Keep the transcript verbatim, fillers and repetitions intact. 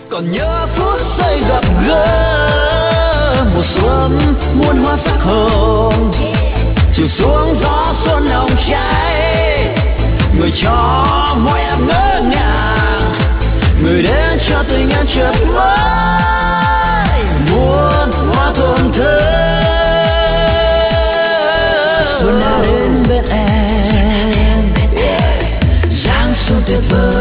còn nhớ phút giây gặp gỡ mùa xuân muôn hoa sắc hồng chiều xuống gió xuân hồng cháy người cho môi em ngỡ ngàng người đến cho tình em chợt vơi muôn hoa thơm thơm xuân đã đến bên em giáng xuân tuyệt vời